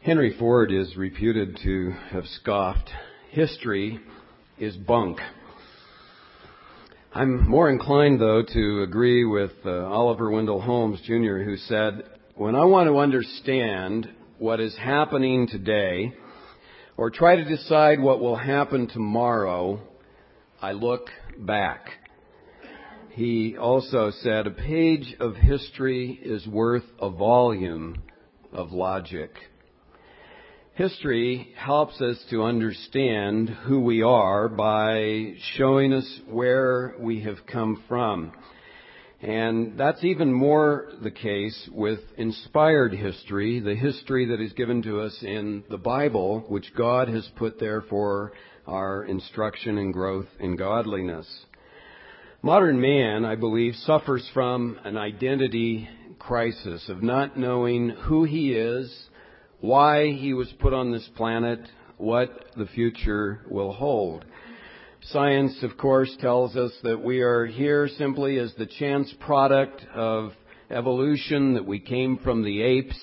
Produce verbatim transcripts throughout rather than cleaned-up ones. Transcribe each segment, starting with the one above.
Henry Ford is reputed to have scoffed, "History is bunk." I'm more inclined, though, to agree with uh, Oliver Wendell Holmes, Junior, who said, "When I want to understand what is happening today or try to decide what will happen tomorrow, I look back." He also said, "A page of history is worth a volume of logic." History helps us to understand who we are by showing us where we have come from. And that's even more the case with inspired history, the history that is given to us in the Bible, which God has put there for our instruction and growth in godliness. Modern man, I believe, suffers from an identity crisis of not knowing who he is, why he was put on this planet, what the future will hold. Science, of course, tells us that we are here simply as the chance product of evolution, that we came from the apes.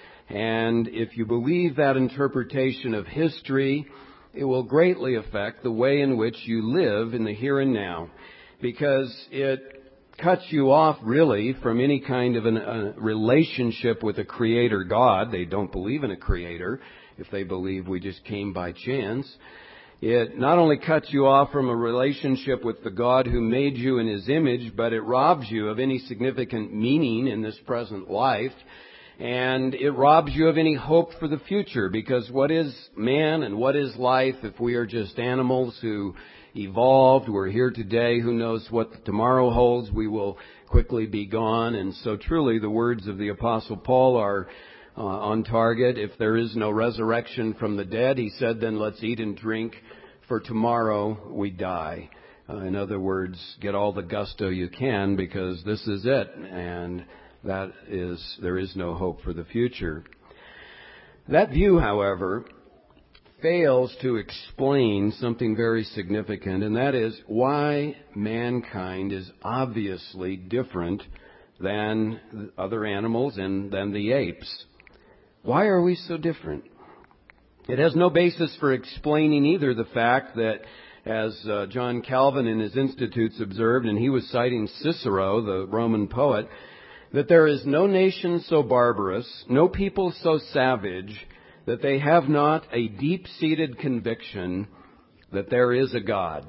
And if you believe that interpretation of history, it will greatly affect the way in which you live in the here and now, because it cuts you off really from any kind of an, a relationship with a creator God. They don't believe in a creator if they believe we just came by chance. It not only cuts you off from a relationship with the God who made you in His image, but it robs you of any significant meaning in this present life. And it robs you of any hope for the future, because what is man and what is life if we are just animals who evolved? We're here today. Who knows what tomorrow holds? We will quickly be gone. And so truly the words of the Apostle Paul are uh, on target. If there is no resurrection from the dead, he said, then let's eat and drink, for tomorrow we die. Uh, in other words, get all the gusto you can, because this is it. And that is, there is no hope for the future. That view, however, fails to explain something very significant, and that is why mankind is obviously different than other animals and than the apes. Why are we so different? It has no basis for explaining either the fact that, as uh, John Calvin in his Institutes observed, and he was citing Cicero, the Roman poet, that there is no nation so barbarous, no people so savage, that they have not a deep-seated conviction that there is a God.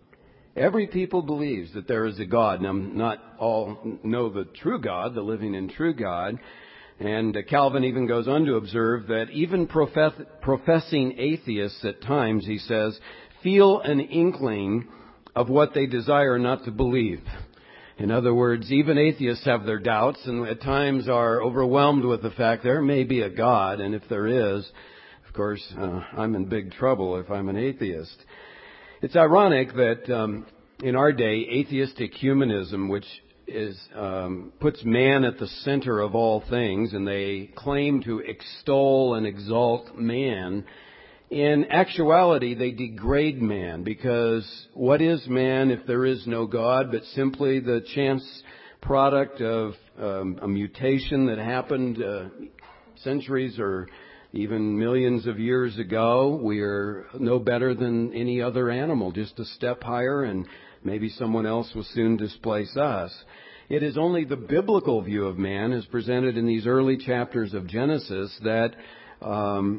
Every people believes that there is a God. Now, not all know the true God, the living and true God. And uh, Calvin even goes on to observe that even profess, professing atheists at times, he says, feel an inkling of what they desire not to believe. In other words, even atheists have their doubts and at times are overwhelmed with the fact there may be a God, and if there is, of course, uh, I'm in big trouble if I'm an atheist. It's ironic that um, in our day, atheistic humanism, which is um, puts man at the center of all things, and they claim to extol and exalt man, in actuality, they degrade man, because what is man if there is no God but simply the chance product of um, a mutation that happened uh, centuries or even millions of years ago? We are no better than any other animal, just a step higher, and maybe someone else will soon displace us. It is only the biblical view of man, as presented in these early chapters of Genesis, that um,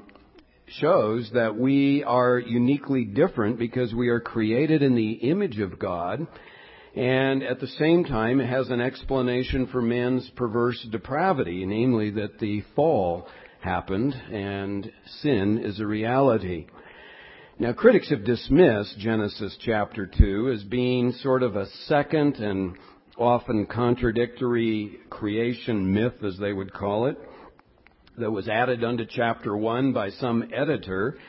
shows that we are uniquely different because we are created in the image of God, and at the same time it has an explanation for man's perverse depravity, namely that the fall happened and sin is a reality. Now, critics have dismissed Genesis chapter two as being sort of a second and often contradictory creation myth, as they would call it, that was added unto chapter one by some editor.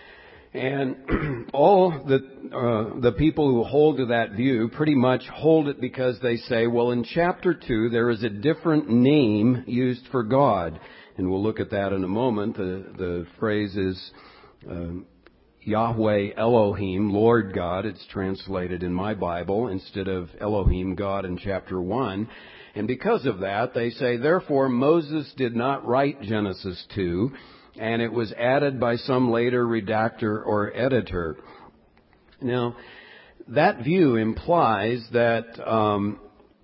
And all the uh, the people who hold to that view pretty much hold it because they say, well, in chapter two there is a different name used for God. And we'll look at that in a moment. The, the phrase is uh, Yahweh Elohim, Lord God. It's translated in my Bible instead of Elohim, God, in chapter one. And because of that, they say, therefore, Moses did not write Genesis two and it was added by some later redactor or editor. Now, that view implies that, um,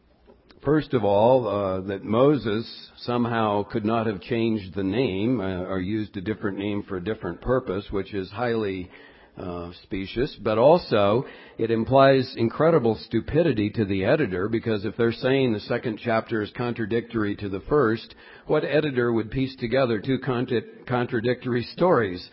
first of all, uh, that Moses somehow could not have changed the name uh, or used a different name for a different purpose, which is highly uh, specious. But also, it implies incredible stupidity to the editor, because if they're saying the second chapter is contradictory to the first, what editor would piece together two contra- contradictory stories?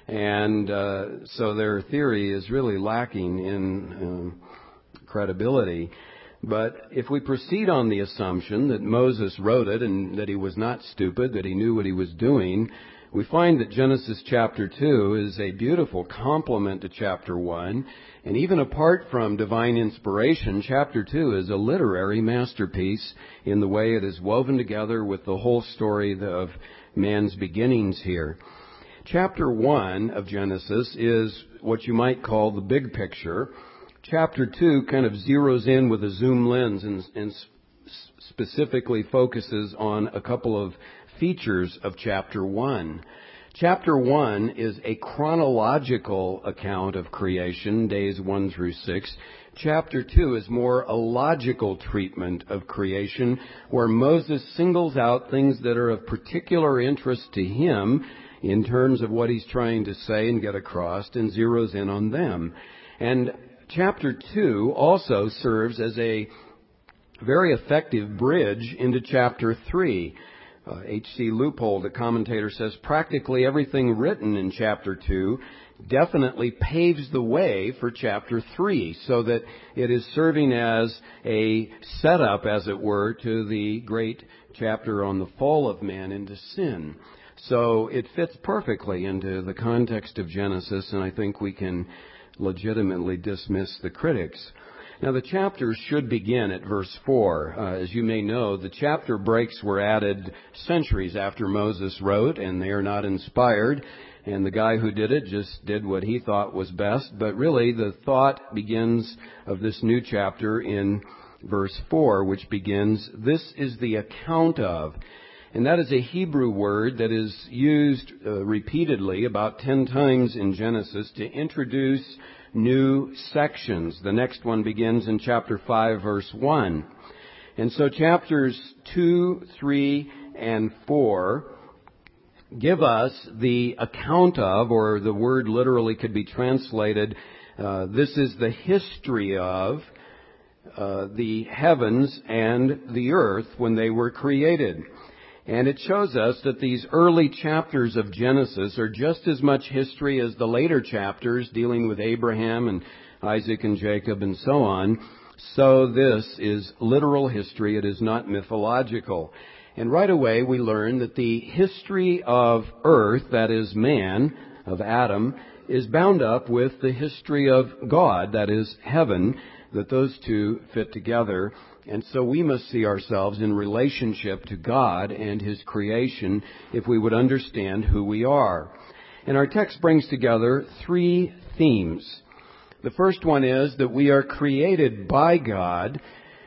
And uh, so their theory is really lacking in um, credibility. But if we proceed on the assumption that Moses wrote it and that he was not stupid, that he knew what he was doing, we find that Genesis chapter two is a beautiful complement to chapter one. And even apart from divine inspiration, chapter two is a literary masterpiece in the way it is woven together with the whole story of man's beginnings here. Chapter one of Genesis is what you might call the big picture. Chapter two kind of zeroes in with a zoom lens and, and specifically focuses on a couple of features of chapter one. Chapter one is a chronological account of creation, days one through six. Chapter two is more a logical treatment of creation, where Moses singles out things that are of particular interest to him in terms of what he's trying to say and get across, and zeroes in on them. And chapter two also serves as a very effective bridge into chapter three. Uh, H C Leupold, the commentator, says practically everything written in chapter two definitely paves the way for chapter three, so that it is serving as a setup, as it were, to the great chapter on the fall of man into sin. So it fits perfectly into the context of Genesis, and I think we can legitimately dismiss the critics. Now, the chapter should begin at verse four. Uh, as you may know, the chapter breaks were added centuries after Moses wrote, and they are not inspired, and the guy who did it just did what he thought was best. But really, the thought begins of this new chapter in verse four, which begins, "This is the account of." And that is a Hebrew word that is used uh, repeatedly, about ten times in Genesis, to introduce new sections. The next one begins in chapter five, verse one. And so chapters two, three, and four give us the account of, or the word literally could be translated, uh, this is the history of uh, the heavens and the earth when they were created. And it shows us that these early chapters of Genesis are just as much history as the later chapters dealing with Abraham and Isaac and Jacob and so on. So this is literal history. It is not mythological. And right away we learn that the history of earth, that is man, of Adam, is bound up with the history of God, that is heaven, that those two fit together. And so we must see ourselves in relationship to God and His creation if we would understand who we are. And our text brings together three themes. The first one is that we are created by God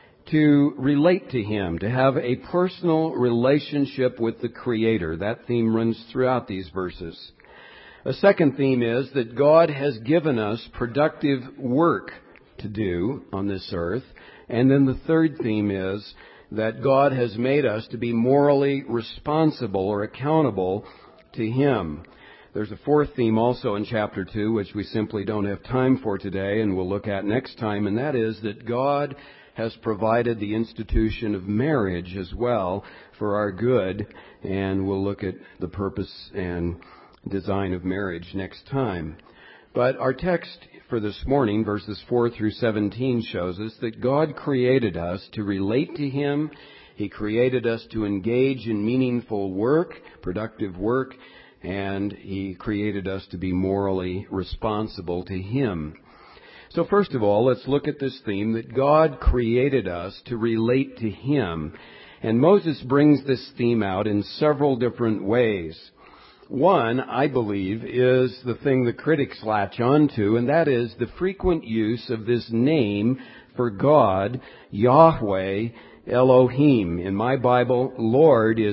to relate to Him, to have a personal relationship with the Creator. That theme runs throughout these verses. A second theme is that God has given us productive work to do on this earth. And then the third theme is that God has made us to be morally responsible or accountable to Him. There's a fourth theme also in chapter two, which we simply don't have time for today and we'll look at next time, and that is that God has provided the institution of marriage as well for our good, and we'll look at the purpose and design of marriage next time. But our text for this morning, verses four through seventeen, shows us that God created us to relate to Him. He created us to engage in meaningful work, productive work, and He created us to be morally responsible to Him. So first of all, let's look at this theme that God created us to relate to Him. And Moses brings this theme out in several different ways. One, I believe, is the thing the critics latch onto, and that is the frequent use of this name for God, Yahweh Elohim. In my Bible, Lord is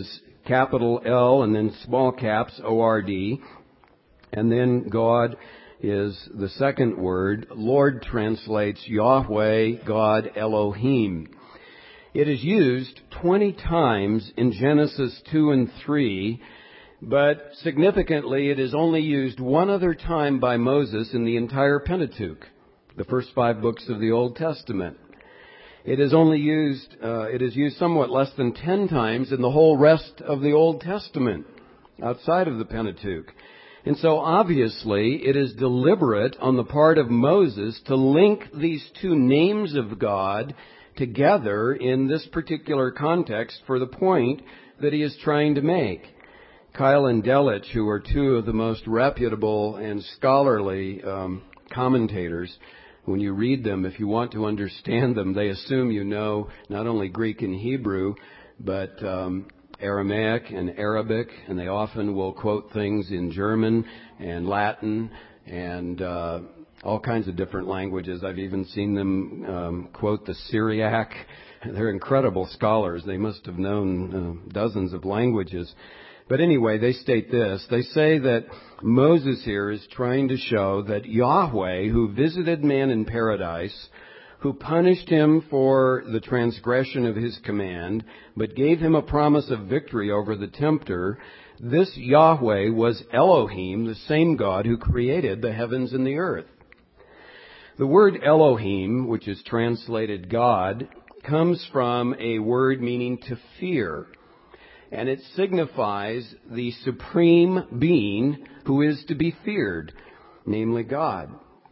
capital L and then small caps O R D. And then God is the second word. Lord translates Yahweh, God, Elohim. It is used twenty times in Genesis two and three, but significantly it is only used one other time by Moses in the entire Pentateuch, the first five books of the Old Testament. It is only used, uh, it is used somewhat less than ten times in the whole rest of the Old Testament, outside of the Pentateuch. And so obviously it is deliberate on the part of Moses to link these two names of God together in this particular context for the point that he is trying to make. Keil and Delitzsch, who are two of the most reputable and scholarly um, commentators, when you read them, if you want to understand them, they assume you know not only Greek and Hebrew, but um, Aramaic and Arabic, and they often will quote things in German and Latin and uh, all kinds of different languages. I've even seen them um, quote the Syriac. They're incredible scholars. They must have known uh, dozens of languages. But anyway, they state this. They say that Moses here is trying to show that Yahweh, who visited man in paradise, who punished him for the transgression of his command, but gave him a promise of victory over the tempter, this Yahweh was Elohim, the same God who created the heavens and the earth. The word Elohim, which is translated God, comes from a word meaning to fear, and it signifies the supreme being who is to be feared, namely God.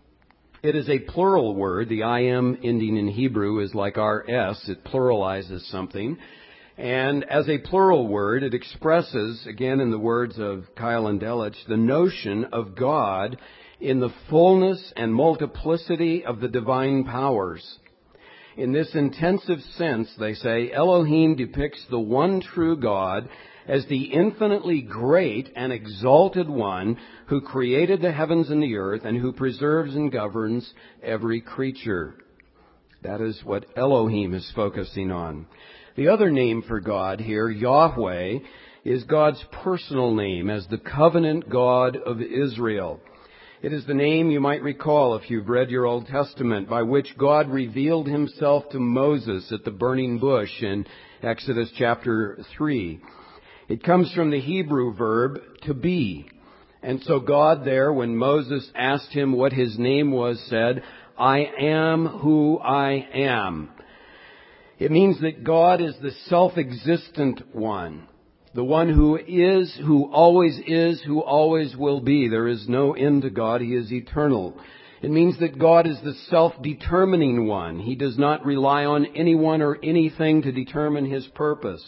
It is a plural word. The I am ending in Hebrew is like our S. It pluralizes something. And as a plural word, it expresses, again in the words of Keil and Delitzsch, the notion of God in the fullness and multiplicity of the divine powers. In this intensive sense, they say, Elohim depicts the one true God as the infinitely great and exalted one who created the heavens and the earth and who preserves and governs every creature. That is what Elohim is focusing on. The other name for God here, Yahweh, is God's personal name as the covenant God of Israel. It is the name, you might recall if you've read your Old Testament, by which God revealed himself to Moses at the burning bush in Exodus chapter three. It comes from the Hebrew verb to be. And so God there, when Moses asked him what his name was, said, I am who I am. It means that God is the self-existent one. The one who is, who always is, who always will be. There is no end to God. He is eternal. It means that God is the self-determining one. He does not rely on anyone or anything to determine his purpose.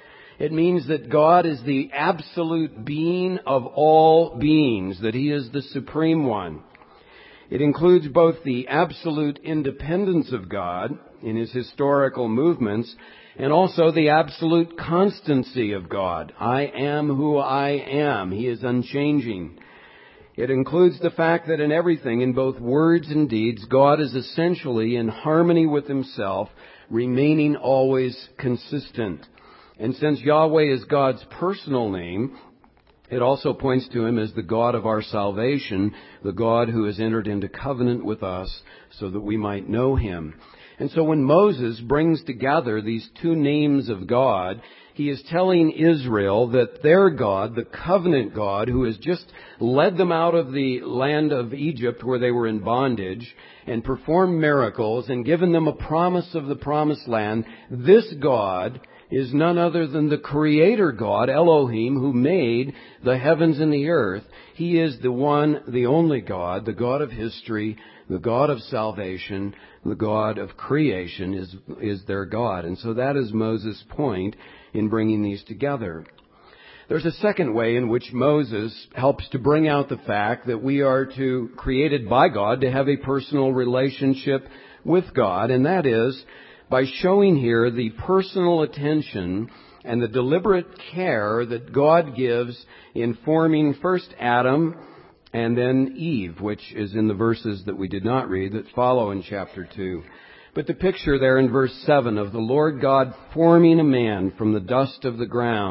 It means that God is the absolute being of all beings, that he is the supreme one. It includes both the absolute independence of God in his historical movements and also the absolute constancy of God. I am who I am. He is unchanging. It includes the fact that in everything, in both words and deeds, God is essentially in harmony with himself, remaining always consistent. And since Yahweh is God's personal name, it also points to him as the God of our salvation, the God who has entered into covenant with us so that we might know him. And so when Moses brings together these two names of God, he is telling Israel that their God, the covenant God, who has just led them out of the land of Egypt where they were in bondage and performed miracles and given them a promise of the promised land, this God is none other than the Creator God, Elohim, who made the heavens and the earth. He is the one, the only God, the God of history, the God of salvation, the God of creation is, is their God. And so that is Moses' point in bringing these together. There's a second way in which Moses helps to bring out the fact that we are to, created by God, to have a personal relationship with God, and that is by showing here the personal attention and the deliberate care that God gives in forming first Adam and then Eve, which is in the verses that we did not read that follow in chapter two. But the picture there in verse seven of the Lord God forming a man from the dust of the ground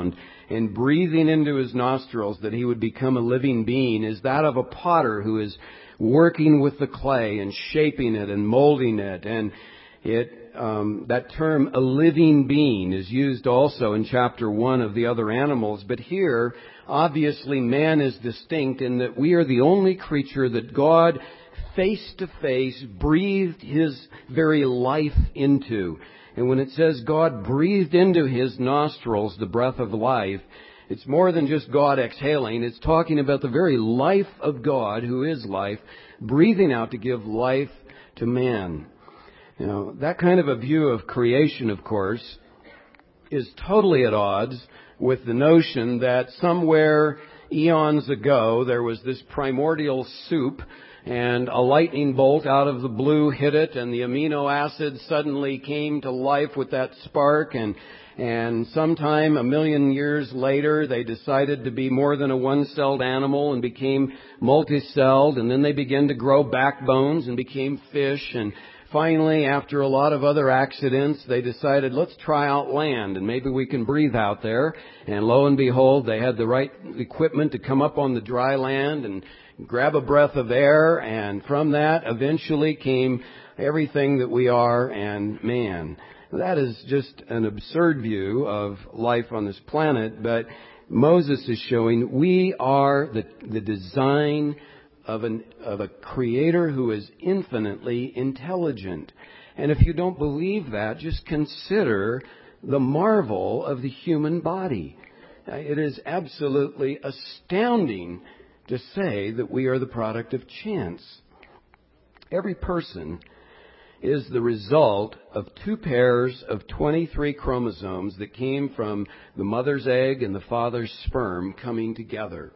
and breathing into his nostrils that he would become a living being is that of a potter who is working with the clay and shaping it and molding it. And it um, that term, a living being, is used also in chapter one of the other animals. But here, obviously, man is distinct in that we are the only creature that God face to face breathed his very life into. And when it says God breathed into his nostrils the breath of life, it's more than just God exhaling. It's talking about the very life of God, who is life, breathing out to give life to man. You know, that kind of a view of creation, of course, is totally at odds with the notion that somewhere eons ago there was this primordial soup and a lightning bolt out of the blue hit it and the amino acids suddenly came to life with that spark, and and sometime a million years later they decided to be more than a one-celled animal and became multi-celled, and then they began to grow backbones and became fish, and finally, after a lot of other accidents, they decided, let's try out land and maybe we can breathe out there. And lo and behold, they had the right equipment to come up on the dry land and grab a breath of air, and from that eventually came everything that we are and man. That is just an absurd view of life on this planet, but Moses is showing we are the, the design of, an, of a creator who is infinitely intelligent. And if you don't believe that, just consider the marvel of the human body. It is absolutely astounding to say that we are the product of chance. Every person is the result of two pairs of twenty-three chromosomes that came from the mother's egg and the father's sperm coming together.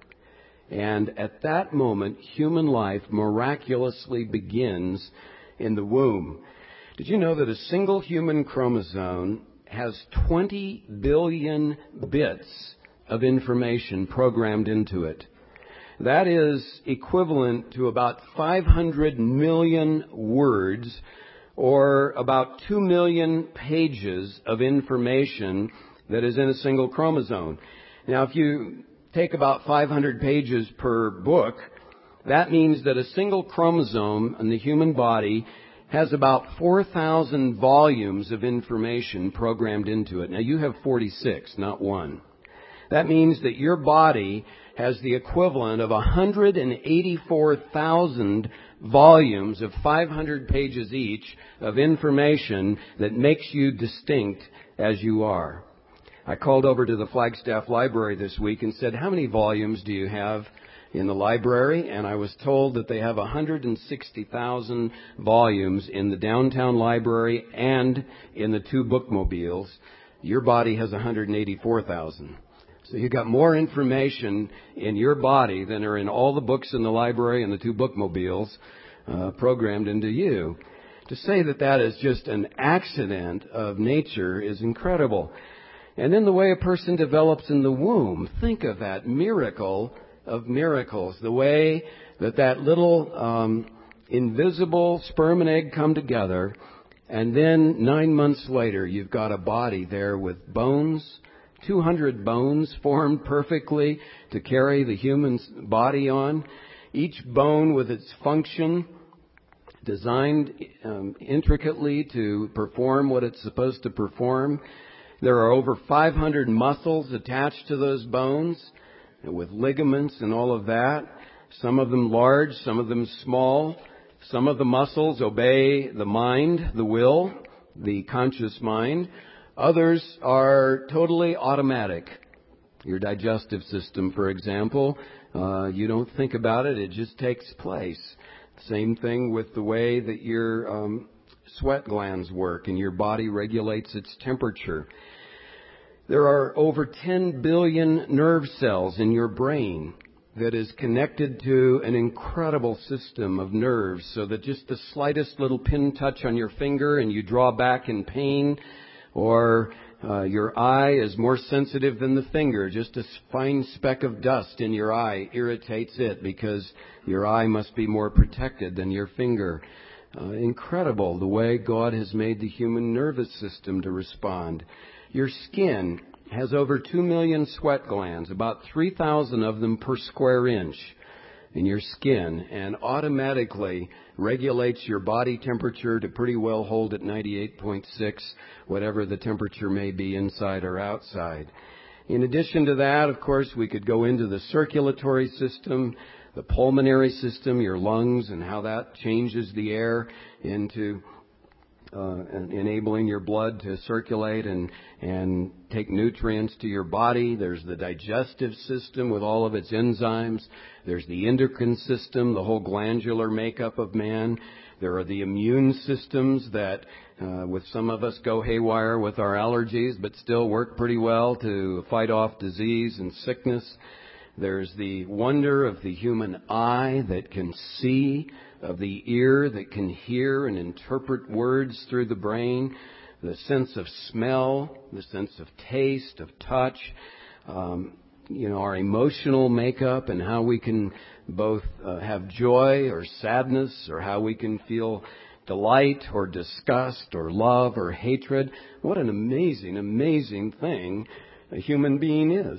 And at that moment, human life miraculously begins in the womb. Did you know that a single human chromosome has twenty billion bits of information programmed into it? That is equivalent to about five hundred million words, or about two million pages of information that is in a single chromosome. Now, if you take about five hundred pages per book, that means that a single chromosome in the human body has about four thousand volumes of information programmed into it. Now, you have forty-six, not one. That means that your body has the equivalent of one hundred eighty-four thousand volumes of five hundred pages each of information that makes you distinct as you are. I called over to the Flagstaff Library this week and said, how many volumes do you have in the library? And I was told that they have one hundred sixty thousand volumes in the downtown library and in the two bookmobiles. Your body has one hundred eighty-four thousand. So you've got more information in your body than are in all the books in the library and the two bookmobiles uh, programmed into you. To say that that is just an accident of nature is incredible. And then the way a person develops in the womb, think of that miracle of miracles. The way that that little um, invisible sperm and egg come together, and then nine months later you've got a body there with bones, two hundred bones formed perfectly to carry the human body on, each bone with its function designed um, intricately to perform what it's supposed to perform. There are over five hundred muscles attached to those bones with ligaments and all of that. Some of them large, some of them small. Some of the muscles obey the mind, the will, the conscious mind. Others are totally automatic. Your digestive system, for example, uh, you don't think about it, it just takes place. Same thing with the way that your um, sweat glands work and your body regulates its temperature. There are over ten billion nerve cells in your brain that is connected to an incredible system of nerves, so that just the slightest little pin touch on your finger and you draw back in pain, or uh, your eye is more sensitive than the finger. Just a fine speck of dust in your eye irritates it because your eye must be more protected than your finger. Uh, incredible the way God has made the human nervous system to respond. Your skin has over two million sweat glands, about three thousand of them per square inch in your skin, and automatically regulates your body temperature to pretty well hold at ninety-eight point six, whatever the temperature may be inside or outside. In addition to that, of course, we could go into the circulatory system, the pulmonary system, your lungs, and how that changes the air into uh, enabling your blood to circulate and, and take nutrients to your body. There's the digestive system with all of its enzymes. There's the endocrine system, the whole glandular makeup of man. There are the immune systems that, uh, with some of us, go haywire with our allergies, but still work pretty well to fight off disease and sickness. There's the wonder of the human eye that can see, of the ear that can hear and interpret words through the brain, the sense of smell, the sense of taste, of touch, um, you know, our emotional makeup and how we can both uh, have joy or sadness, or how we can feel delight or disgust or love or hatred. What an amazing, amazing thing a human being is.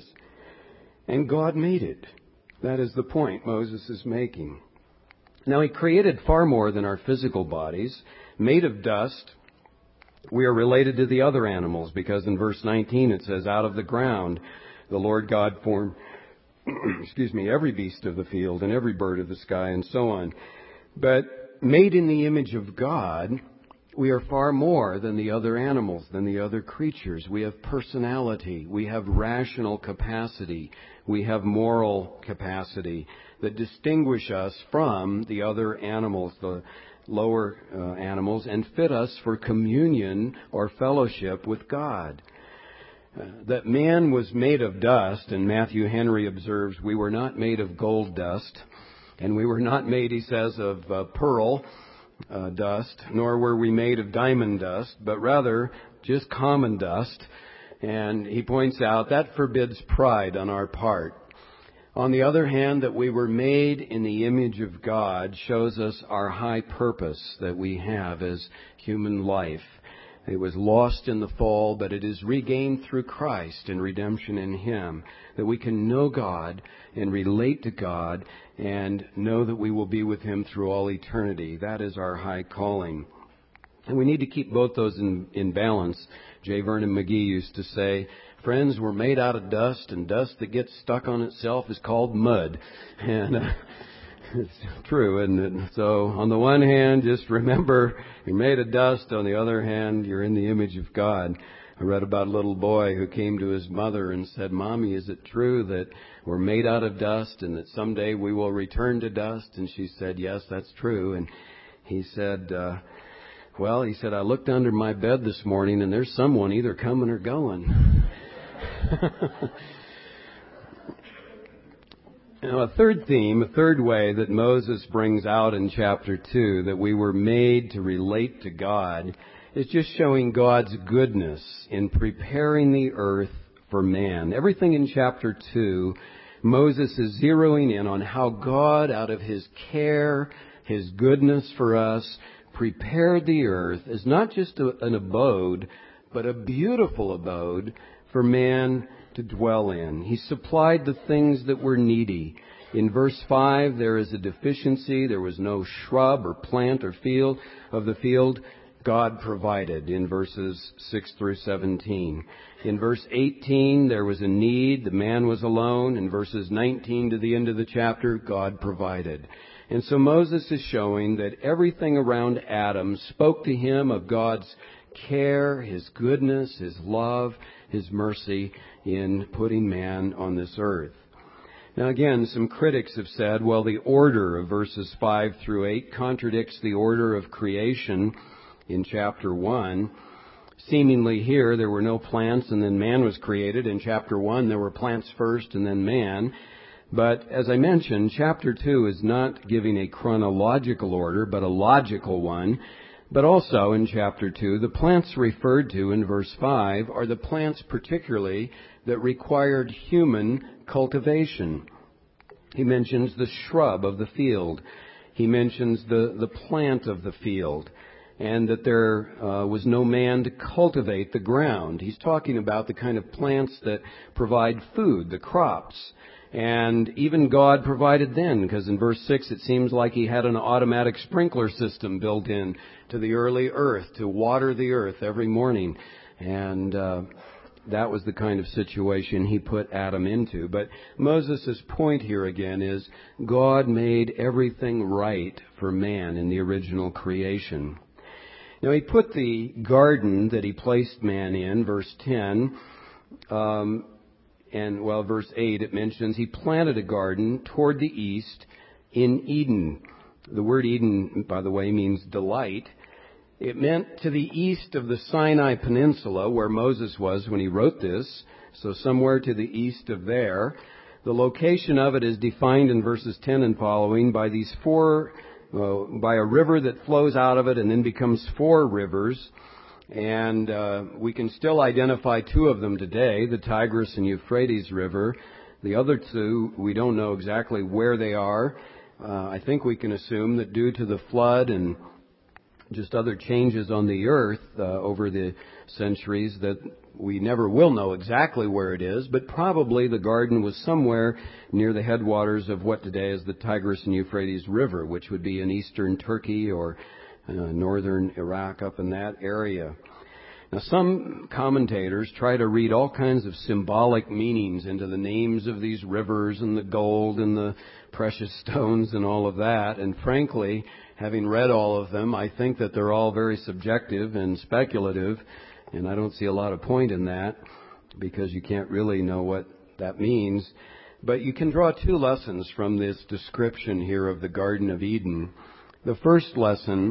And God made it. That is the point Moses is making. Now, He created far more than our physical bodies. Made of dust, we are related to the other animals, because in verse nineteen it says, out of the ground the Lord God formed, excuse me, every beast of the field and every bird of the sky and so on. But made in the image of God, we are far more than the other animals, than the other creatures. We have personality. We have rational capacity. We have moral capacity that distinguish us from the other animals, the lower uh, animals, and fit us for communion or fellowship with God. Uh, that man was made of dust, and Matthew Henry observes, we were not made of gold dust, and we were not made, he says, of uh, pearl uh, dust, nor were we made of diamond dust, but rather just common dust. And he points out that forbids pride on our part. On the other hand, that we were made in the image of God shows us our high purpose that we have as human life. It was lost in the fall, but it is regained through Christ and redemption in Him, that we can know God and relate to God and know that we will be with Him through all eternity. That is our high calling. And we need to keep both those in, in balance. J. Vernon McGee used to say, friends, we're made out of dust, and dust that gets stuck on itself is called mud. And uh, it's true, isn't it? So on the one hand, just remember you're made of dust. On the other hand, you're in the image of God. I read about a little boy who came to his mother and said, Mommy, is it true that we're made out of dust and that someday we will return to dust? And she said, yes, that's true. And he said, uh, well, he said, I looked under my bed this morning and there's someone either coming or going. Now, a third theme, a third way that Moses brings out in chapter two, that we were made to relate to God, is just showing God's goodness in preparing the earth for man. Everything in chapter two, Moses is zeroing in on how God, out of His care, His goodness for us, prepared the earth as not just a, an abode, but a beautiful abode for man to dwell in. He supplied the things that were needy. In verse five, there is a deficiency. There was no shrub or plant or field of the field. God provided in verses six through seventeen. In verse eighteen, there was a need. The man was alone. In verses nineteen to the end of the chapter, God provided. And so Moses is showing that everything around Adam spoke to him of God's care, His goodness, His love, His mercy in putting man on this earth. Now again, some critics have said, well, the order of verses five through eight contradicts the order of creation in chapter one. Seemingly here, there were no plants and then man was created. In chapter one, there were plants first and then man. But as I mentioned, chapter two is not giving a chronological order, but a logical one. But also in chapter two, the plants referred to in verse five are the plants particularly that required human cultivation. He mentions the shrub of the field. He mentions the, the plant of the field. and that there uh, was no man to cultivate the ground. He's talking about the kind of plants that provide food, the crops. And even God provided then, because in verse six it seems like he had an automatic sprinkler system built in to the early earth to water the earth every morning. And uh, that was the kind of situation he put Adam into. But Moses' point here again is God made everything right for man in the original creation. Now he put the garden that he placed man in, verse ten, um, and, well, verse eight, it mentions he planted a garden toward the east in Eden. The word Eden, by the way, means delight. It meant to the east of the Sinai Peninsula, where Moses was when he wrote this, so somewhere to the east of there. The location of it is defined in verses ten and following by these four, well, by a river that flows out of it and then becomes four rivers. And uh, we can still identify two of them today, the Tigris and Euphrates River. The other two, we don't know exactly where they are. Uh, I think we can assume that due to the flood and just other changes on the earth uh, over the centuries, that we never will know exactly where it is, but probably the garden was somewhere near the headwaters of what today is the Tigris and Euphrates River, which would be in eastern Turkey or Uh, northern Iraq, up in that area. Now, some commentators try to read all kinds of symbolic meanings into the names of these rivers and the gold and the precious stones and all of that. And frankly, having read all of them, I think that they're all very subjective and speculative, and I don't see a lot of point in that because you can't really know what that means. But you can draw two lessons from this description here of the Garden of Eden. The first lesson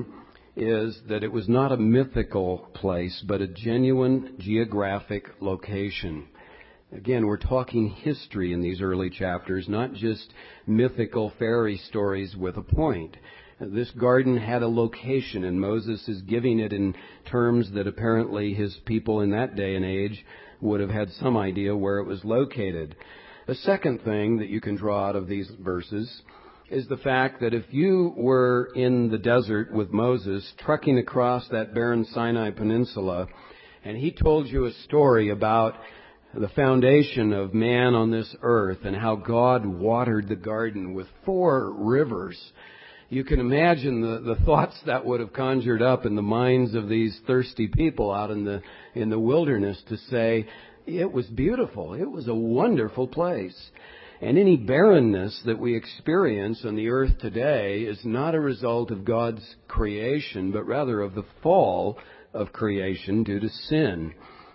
is that it was not a mythical place, but a genuine geographic location. Again, we're talking history in these early chapters, not just mythical fairy stories with a point. This garden had a location, and Moses is giving it in terms that apparently his people in that day and age would have had some idea where it was located. The second thing that you can draw out of these verses is the fact that if you were in the desert with Moses, trucking across that barren Sinai Peninsula, and he told you a story about the foundation of man on this earth and how God watered the garden with four rivers, you can imagine the, the thoughts that would have conjured up in the minds of these thirsty people out in the in the wilderness to say, it was beautiful, it was a wonderful place. And any barrenness that we experience on the earth today is not a result of God's creation, but rather of the fall of creation due to sin.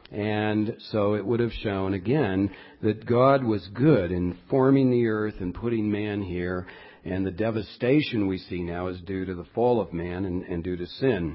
And so it would have shown, again, that God was good in forming the earth and putting man here, and the devastation we see now is due to the fall of man and, and due to sin.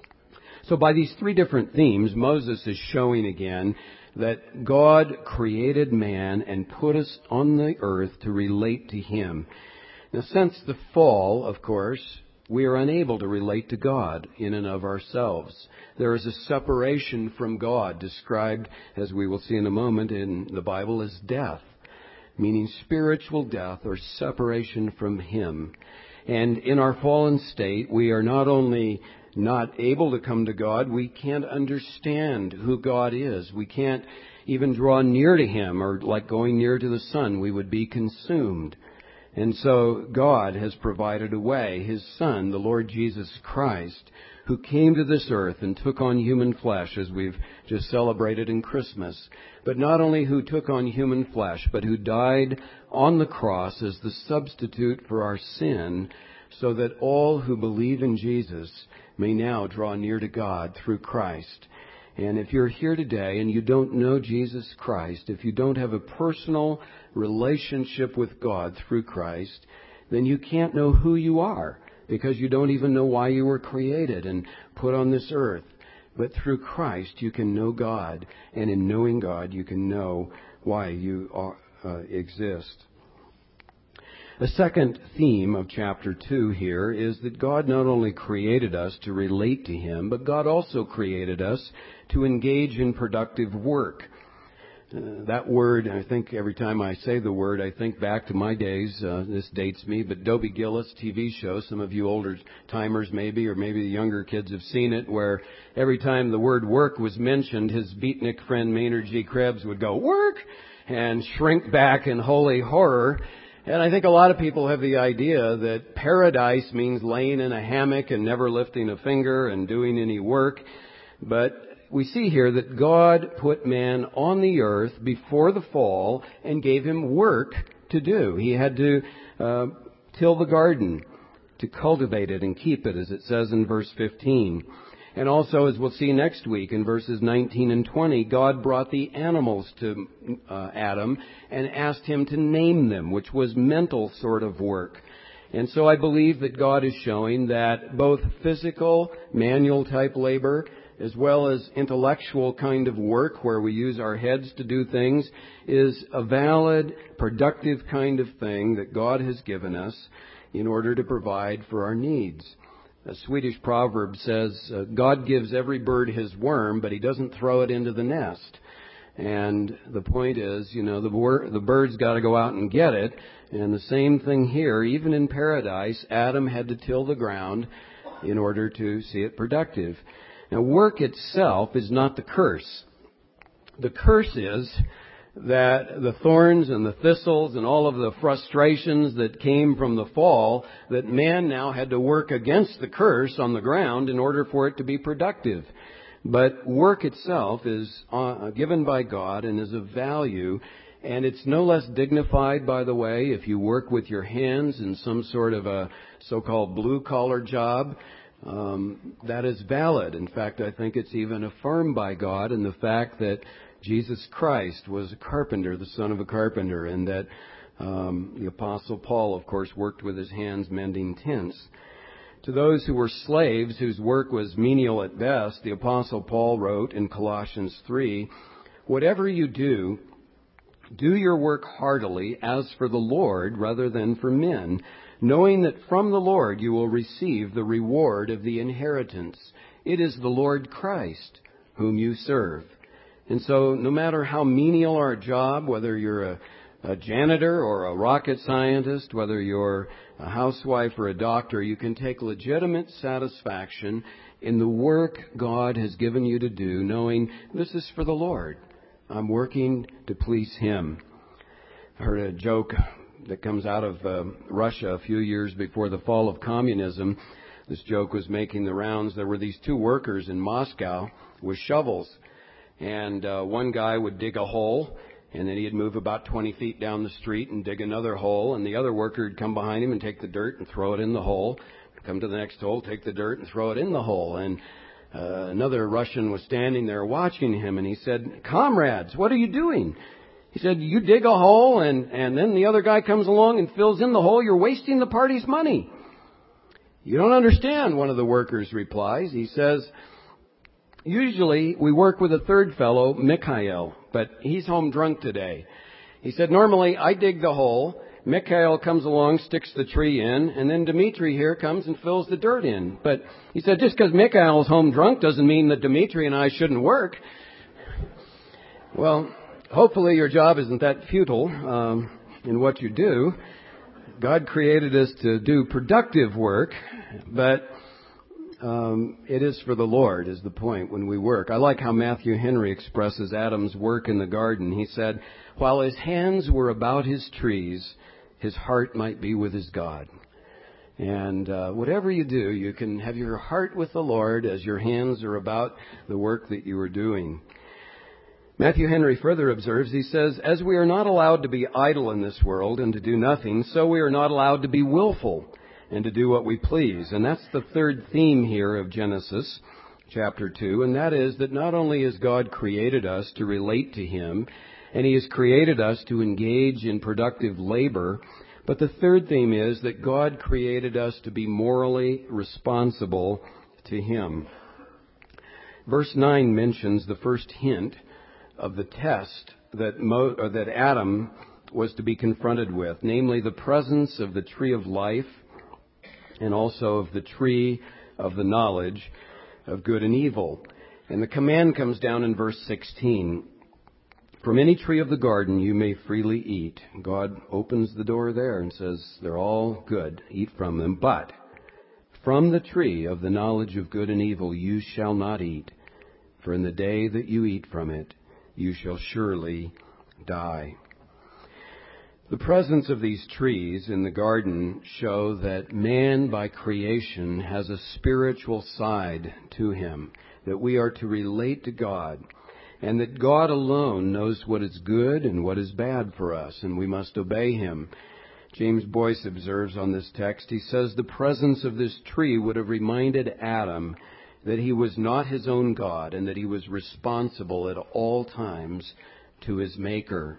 So by these three different themes, Moses is showing again that God created man and put us on the earth to relate to him. Now, since the fall, of course, we are unable to relate to God in and of ourselves. There is a separation from God, described, as we will see in a moment, in the Bible as death, meaning spiritual death or separation from him. And in our fallen state, we are not only not able to come to God, we can't understand who God is. We can't even draw near to him, or like going near to the sun, we would be consumed. And so God has provided a way, his Son, the Lord Jesus Christ, who came to this earth and took on human flesh, as we've just celebrated in Christmas. But not only who took on human flesh, but who died on the cross as the substitute for our sin, so that all who believe in Jesus may now draw near to God through Christ. And if you're here today and you don't know Jesus Christ, if you don't have a personal relationship with God through Christ, then you can't know who you are, because you don't even know why you were created and put on this earth. But through Christ you can know God, and in knowing God you can know why you are, uh, exist. The second theme of chapter two here is that God not only created us to relate to him, but God also created us to engage in productive work. Uh, that word, I think every time I say the word, I think back to my days. Uh, this dates me, but Dobie Gillis T V show, some of you older timers maybe, or maybe the younger kids have seen it, where every time the word work was mentioned, his beatnik friend Maynard G. Krebs would go, work, and shrink back in holy horror. And I think a lot of people have the idea that paradise means laying in a hammock and never lifting a finger and doing any work. But we see here that God put man on the earth before the fall and gave him work to do. He had to uh, till the garden, to cultivate it and keep it, as it says in verse fifteen. And also, as we'll see next week in verses nineteen and twenty, God brought the animals to uh, Adam and asked him to name them, which was mental sort of work. And so I believe that God is showing that both physical, manual type labor, as well as intellectual kind of work where we use our heads to do things, is a valid, productive kind of thing that God has given us in order to provide for our needs. A Swedish proverb says, uh, God gives every bird his worm, but he doesn't throw it into the nest. And the point is, you know, the, wor- the bird's got to go out and get it. And the same thing here, even in paradise, Adam had to till the ground in order to see it productive. Now, work itself is not the curse. The curse is that the thorns and the thistles and all of the frustrations that came from the fall, that man now had to work against the curse on the ground in order for it to be productive. But work itself is uh, given by God and is of value, and it's no less dignified, by the way, if you work with your hands in some sort of a so-called blue-collar job. Um, that is valid. In fact, I think it's even affirmed by God in the fact that Jesus Christ was a carpenter, the son of a carpenter, and that um, the Apostle Paul, of course, worked with his hands mending tents. To those who were slaves, whose work was menial at best, the Apostle Paul wrote in Colossians three, "Whatever you do, do your work heartily as for the Lord rather than for men, knowing that from the Lord you will receive the reward of the inheritance. It is the Lord Christ whom you serve." And so no matter how menial our job, whether you're a, a janitor or a rocket scientist, whether you're a housewife or a doctor, you can take legitimate satisfaction in the work God has given you to do, knowing this is for the Lord. I'm working to please Him. I heard a joke that comes out of uh, Russia a few years before the fall of communism. This joke was making the rounds. There were these two workers in Moscow with shovels. And uh, one guy would dig a hole, and then he'd move about twenty feet down the street and dig another hole. And the other worker would come behind him and take the dirt and throw it in the hole. Come to the next hole, take the dirt and throw it in the hole. And uh, another Russian was standing there watching him, and he said, "Comrades, what are you doing?" He said, "You dig a hole, and, and then the other guy comes along and fills in the hole. You're wasting the party's money." "You don't understand," one of the workers replies. He says, "Usually we work with a third fellow, Mikhail, but he's home drunk today." He said, "Normally I dig the hole, Mikhail comes along, sticks the tree in, and then Dmitri here comes and fills the dirt in. But," he said, "just because Mikhail's home drunk doesn't mean that Dmitri and I shouldn't work." Well, hopefully your job isn't that futile um, in what you do. God created us to do productive work, but um, it is for the Lord, is the point, when we work. I like how Matthew Henry expresses Adam's work in the garden. He said, "While his hands were about his trees, his heart might be with his God." And uh, whatever you do, you can have your heart with the Lord as your hands are about the work that you are doing. Matthew Henry further observes, he says, "As we are not allowed to be idle in this world and to do nothing, so we are not allowed to be willful and to do what we please." And that's the third theme here of Genesis chapter two, and that is that not only has God created us to relate to Him, and He has created us to engage in productive labor, but the third theme is that God created us to be morally responsible to Him. Verse nine mentions the first hint of the test that Mo, or that Adam was to be confronted with, namely the presence of the tree of life and also of the tree of the knowledge of good and evil. And the command comes down in verse sixteen. From any tree of the garden you may freely eat. God opens the door there and says, they're all good. Eat from them. But from the tree of the knowledge of good and evil you shall not eat. For in the day that you eat from it, you shall surely die. The presence of these trees in the garden show that man by creation has a spiritual side to him, that we are to relate to God, and that God alone knows what is good and what is bad for us, and we must obey him. James Boyce observes on this text, he says, the presence of this tree would have reminded Adam that he was not his own God and that he was responsible at all times to his Maker.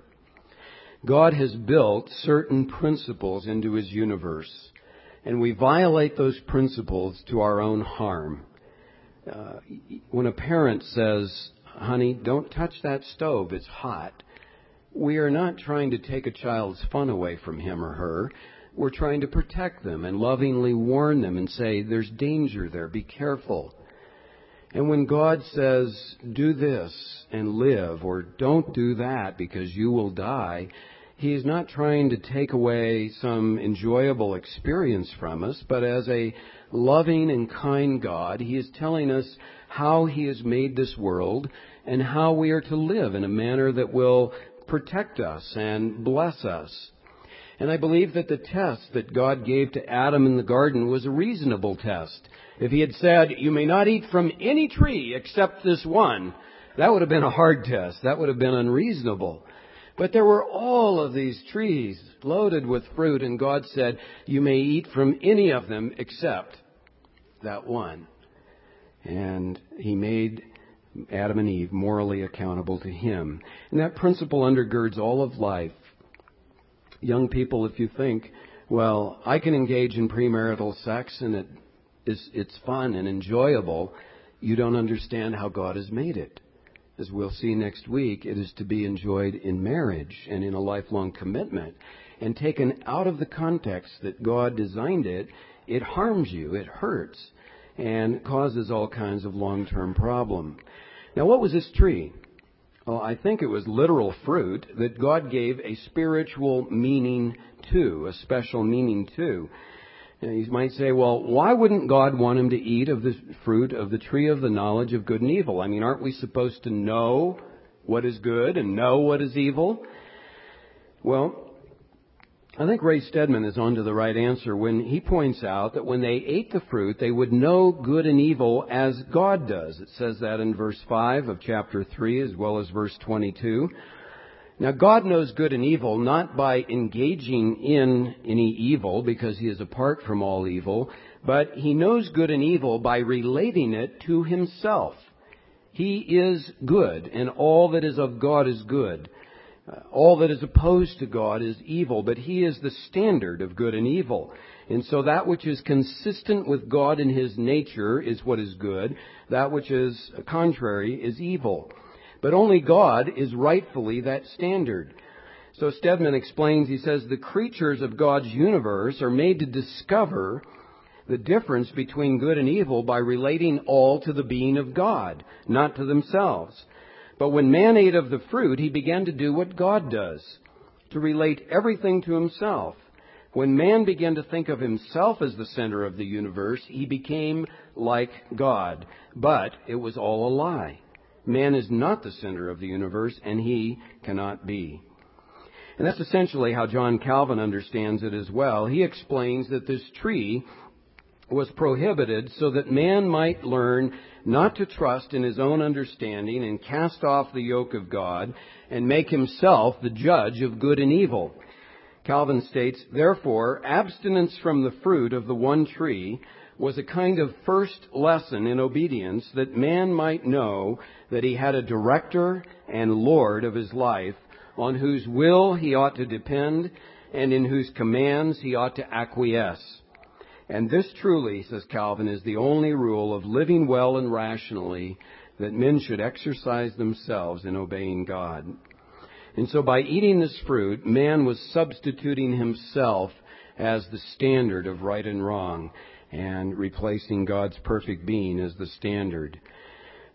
God has built certain principles into his universe, and we violate those principles to our own harm. Uh, when a parent says, honey, don't touch that stove, it's hot, we are not trying to take a child's fun away from him or her. We're trying to protect them and lovingly warn them and say, there's danger there, be careful. And when God says, do this and live, or don't do that because you will die, he is not trying to take away some enjoyable experience from us, but as a loving and kind God, he is telling us how he has made this world and how we are to live in a manner that will protect us and bless us. And I believe that the test that God gave to Adam in the garden was a reasonable test. If he had said, you may not eat from any tree except this one, that would have been a hard test. That would have been unreasonable. But there were all of these trees loaded with fruit, and God said, you may eat from any of them except that one. And he made Adam and Eve morally accountable to him. And that principle undergirds all of life. Young people, if you think, well, I can engage in premarital sex and it is, it's fun and enjoyable, you don't understand how God has made it. As we'll see next week, it is to be enjoyed in marriage and in a lifelong commitment. And taken out of the context that God designed it, it harms you, it hurts, and causes all kinds of long-term problem. Now, what was this tree? Well, I think it was literal fruit that God gave a spiritual meaning to, a special meaning to. Now, you might say, well, why wouldn't God want him to eat of the fruit of the tree of the knowledge of good and evil? I mean, aren't we supposed to know what is good and know what is evil? Well, I think Ray Stedman is onto the right answer when he points out that when they ate the fruit, they would know good and evil as God does. It says that in verse five of chapter three as well as verse twenty-two. Now, God knows good and evil not by engaging in any evil because he is apart from all evil, but he knows good and evil by relating it to himself. He is good, and all that is of God is good. Uh, all that is opposed to God is evil, but he is the standard of good and evil. And so that which is consistent with God in his nature is what is good. That which is contrary is evil. But only God is rightfully that standard. So Stedman explains, he says, the creatures of God's universe are made to discover the difference between good and evil by relating all to the being of God, not to themselves. But when man ate of the fruit, he began to do what God does, to relate everything to himself. When man began to think of himself as the center of the universe, he became like God. But it was all a lie. Man is not the center of the universe, and he cannot be. And that's essentially how John Calvin understands it as well. He explains that this tree was prohibited so that man might learn not to trust in his own understanding and cast off the yoke of God and make himself the judge of good and evil. Calvin states, therefore, abstinence from the fruit of the one tree was a kind of first lesson in obedience that man might know that he had a director and Lord of his life on whose will he ought to depend and in whose commands he ought to acquiesce. And this truly, says Calvin, is the only rule of living well and rationally that men should exercise themselves in obeying God. And so by eating this fruit, man was substituting himself as the standard of right and wrong and replacing God's perfect being as the standard.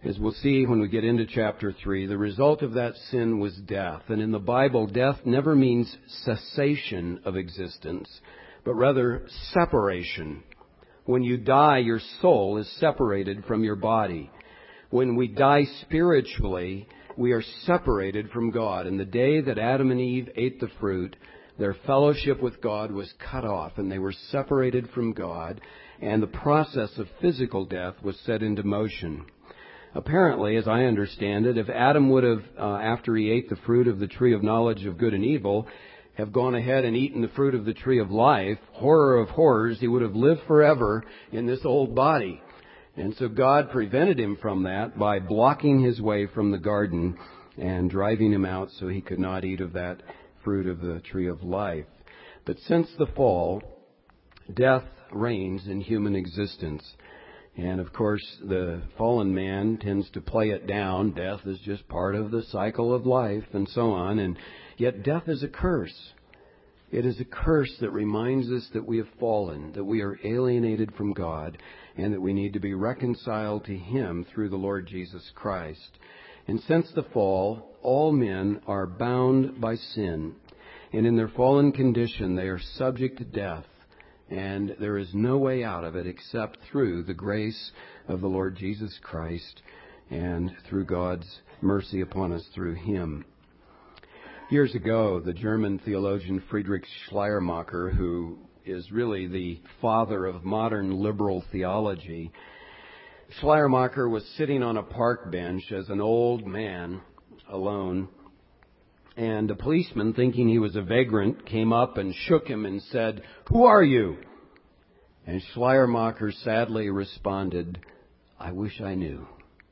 As we'll see when we get into chapter three, the result of that sin was death. And in the Bible, death never means cessation of existence, but rather separation. When you die, your soul is separated from your body. When we die spiritually, we are separated from God. And the day that Adam and Eve ate the fruit, their fellowship with God was cut off, and they were separated from God, and the process of physical death was set into motion. Apparently, as I understand it, if Adam would have, uh, after he ate the fruit of the tree of knowledge of good and evil, have gone ahead and eaten the fruit of the tree of life, horror of horrors, he would have lived forever in this old body. And so God prevented him from that by blocking his way from the garden and driving him out so he could not eat of that fruit of the tree of life. But since the fall, death reigns in human existence. And of course, the fallen man tends to play it down. Death is just part of the cycle of life and so on. And yet death is a curse. It is a curse that reminds us that we have fallen, that we are alienated from God, and that we need to be reconciled to Him through the Lord Jesus Christ. And since the fall, all men are bound by sin. And in their fallen condition, they are subject to death. And there is no way out of it except through the grace of the Lord Jesus Christ and through God's mercy upon us through Him. Years ago, the German theologian Friedrich Schleiermacher, who is really the father of modern liberal theology, Schleiermacher was sitting on a park bench as an old man alone, and a policeman, thinking he was a vagrant, came up and shook him and said, "Who are you?" And Schleiermacher sadly responded, "I wish I knew.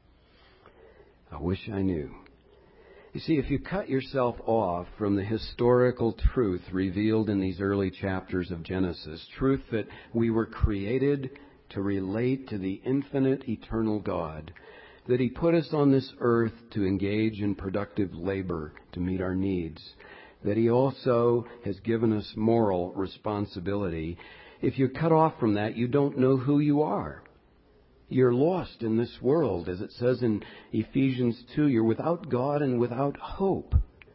I wish I knew." You see, if you cut yourself off from the historical truth revealed in these early chapters of Genesis, truth that we were created to relate to the infinite, eternal God, that He put us on this earth to engage in productive labor to meet our needs, that He also has given us moral responsibility. If you cut off from that, you don't know who you are. You're lost in this world. As it says in Ephesians two, you're without God and without hope.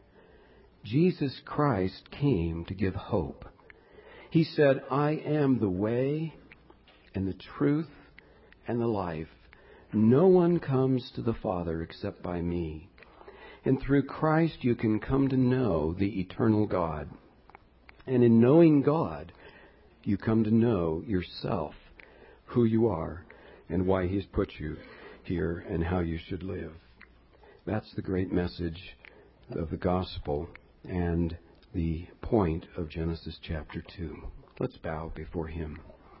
Jesus Christ came to give hope. He said, "I am the way and the truth and the life. No one comes to the Father except by me." And through Christ you can come to know the eternal God. And in knowing God, you come to know yourself, who you are, and why He's put you here and how you should live. That's the great message of the gospel and the point of Genesis chapter two. Let's bow before Him.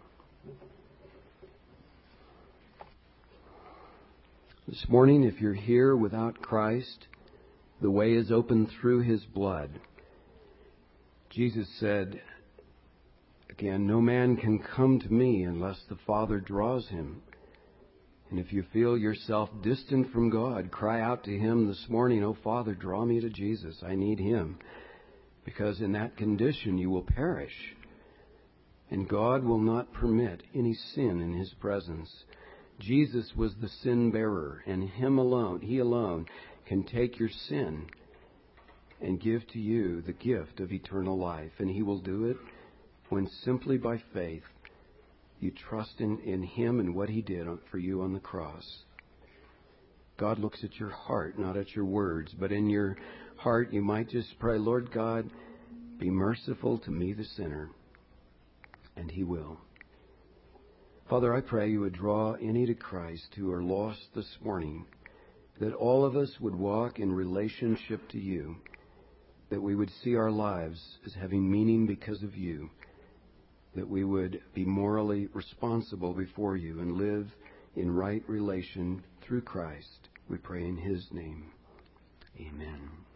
This morning, if you're here without Christ, the way is open through His blood. Jesus said, again, "No man can come to me unless the Father draws him." And if you feel yourself distant from God, cry out to Him this morning, "Oh, Father, draw me to Jesus. I need Him." Because in that condition you will perish. And God will not permit any sin in His presence. Jesus was the sin bearer, and Him alone, He alone, can take your sin and give to you the gift of eternal life. And He will do it when simply by faith you trust in, in Him and what He did for you on the cross. God looks at your heart, not at your words. But in your heart you might just pray, "Lord God, be merciful to me the sinner." And He will. Father, I pray You would draw any to Christ who are lost this morning, that all of us would walk in relationship to You, that we would see our lives as having meaning because of You, that we would be morally responsible before You and live in right relation through Christ. We pray in His name. Amen.